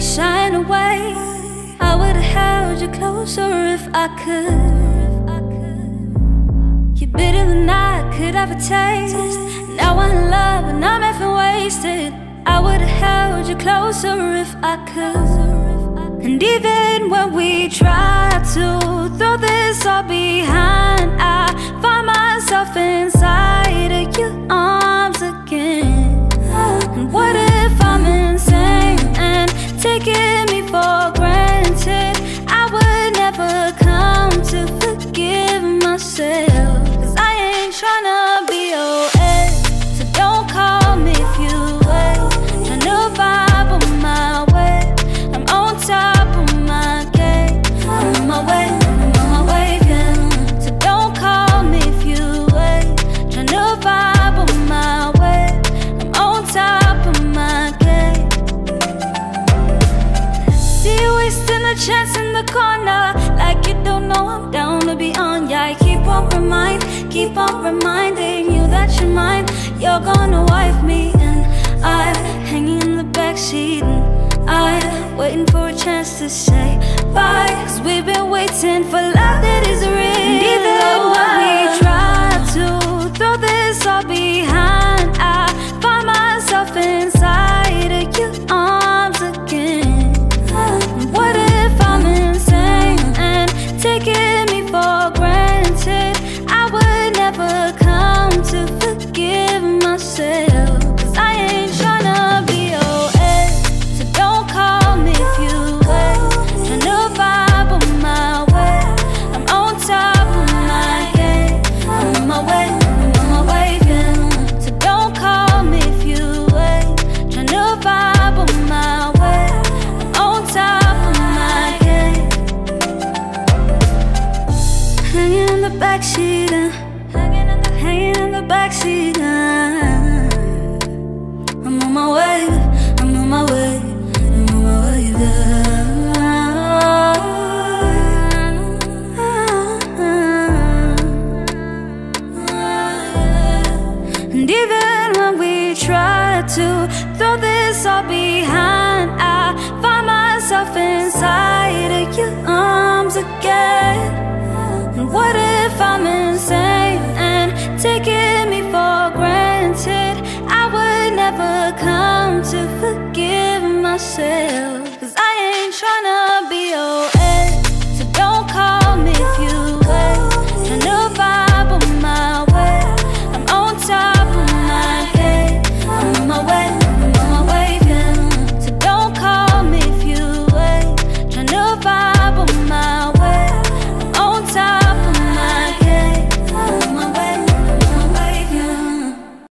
shying away. I would've held you closer if I could. You're bitter than I could ever taste. Now I'm in love and I'm effing wasted. I would've held you closer if I could. And even when we try to throw this all behind, I find myself inside of your arms again. And what if I'm insane and taking me for granted? I would never come to forgive myself, 'cause I ain't tryna be your ex, so don't call me if you wait. Tryna vibe on my way, I'm on top of my game. I'm on my way, I'm on my way, yeah. So don't call me if you wait. Tryna vibe on my way, I'm on top of my game. See you wasting a chance in the corner, like you don't know I'm down to be on. Yeah, I keep on reminding you that you're mine. You're gonna wife me, and I'm hanging in the backseat, and I'm waiting for a chance to say bye, 'cause we've been waiting for love that is real. And even when we try to throw this all behind, I find myself inside of your arms again. What if I'm insane and taking me for granted? I would never come to forgive myself, 'cause I ain't tryna be your ex, so don't call me if you wait. Tryna vibe on my way, I'm on top of my game. I'm on my way, I'm on my way, yeah. So don't call me if you wait. Tryna vibe on my way, I'm on top of my game. Hanging in the backseat, hanging in the backseat. I'm on my way, I'm on my way, I'm on my way, And even when we try to throw this all behind, I find myself inside of your arms again. And what if I'm insane and taking me for granted? I would never come to forgive myself.